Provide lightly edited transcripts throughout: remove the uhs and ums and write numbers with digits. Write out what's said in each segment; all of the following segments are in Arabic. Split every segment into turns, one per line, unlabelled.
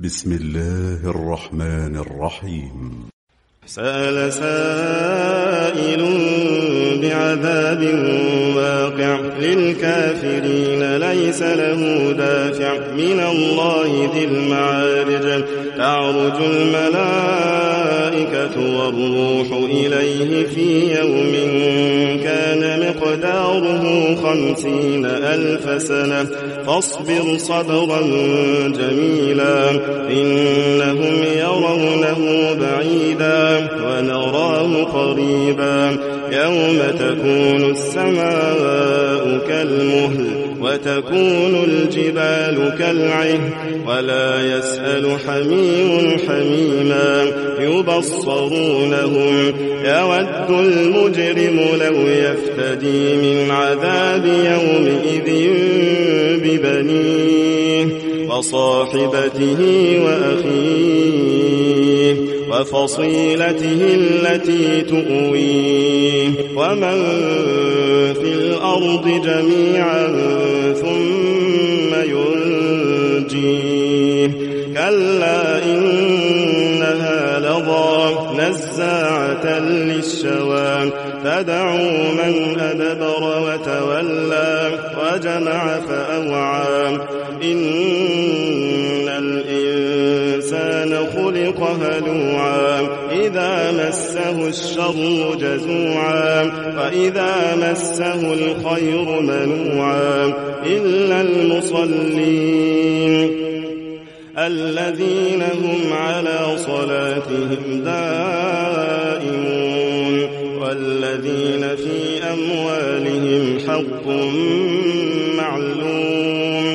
بسم الله الرحمن الرحيم.
سأل سائل بعذاب واقع للكافرين ليس له دافع من الله ذي المعارج تعرج الملائكة والروح إليه في يوم كان مقداره 50,000 سنة فاصبر صبرا جميلا إنهم يرونه بعيدا ونراه قريبا يوم تكون السماء كالمهل وتكون الجبال كالعهن ولا يسأل حميم حميما يبصرونهم يود المجرم لو يفتدي من عذاب يومئذ ببنيه وصاحبته وأخيه وفصيلته التي تؤويه ومن في الأرض جميعا ثم ينجيه كلا إنها لظى نزاعة للشوى تدعو من أدبر وتولى وجمع فأوعى إن الإنسان خلق هلوعا إذا مسه الشر جزوعا وإذا مسه الخير منوعا إلا المصلين الذين هم على صلاتهم دائمون والذين في أموالهم حق معلوم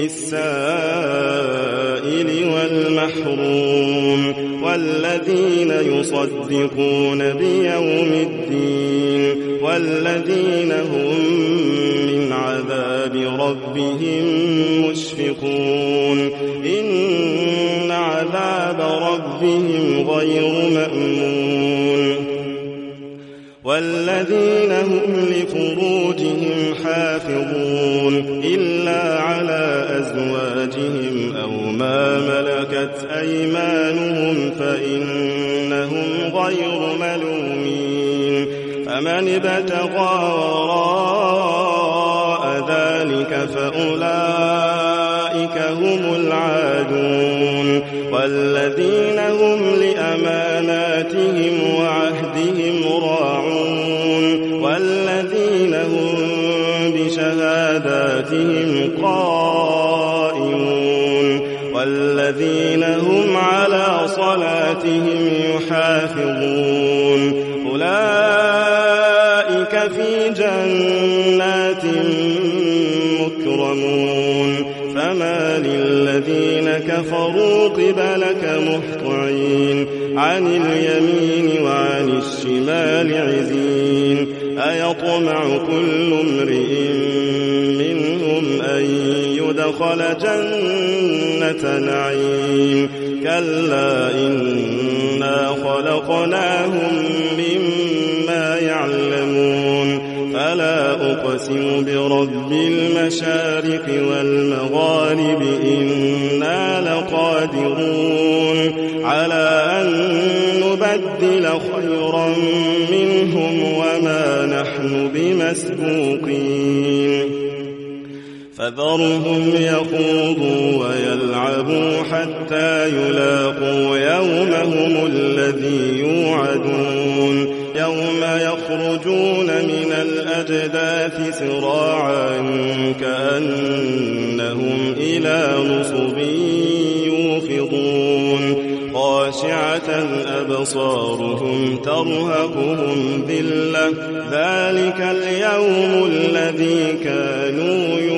للسائل والمحروم والذين يصدقون بيوم الدين والذين هم من عذاب ربهم مشفقون إن عذاب ربهم غير مأمون والذين هم لفروجهم حافظون إلا على أزواجهم أو ما ملكت أيمانهم فإنهم غير ملومين فمن ابتغى وراء ذلك فأولئك هم العادون والذين هم لأماناتهم وعهدهم راعون والذين هم بشهاداتهم قائمون والذين هم على صلاتهم يحافظون أولئك في جنات مكرمون فما للذين كفروا قبلك مهطعين عن اليمين وعن الشمال عزين أيطمع كل امرئ منهم أن يدخل جنة نعيم كلا إنا خلقناهم مما يعلمون فلا أقسم برب المشارق والمغارب إنا لقادرون على أن نبدل خيرا منهم وما نحن بمسبوقين فذرهم يخوضوا ويلعبوا حتى يلاقوا يومهم الذي يوعدون يوم يخرجون من الأجداث سراعا كأنهم إلى نصب يوفضون خاشعة أبصارهم ترهقهم ذلة ذلك اليوم الذي كانوا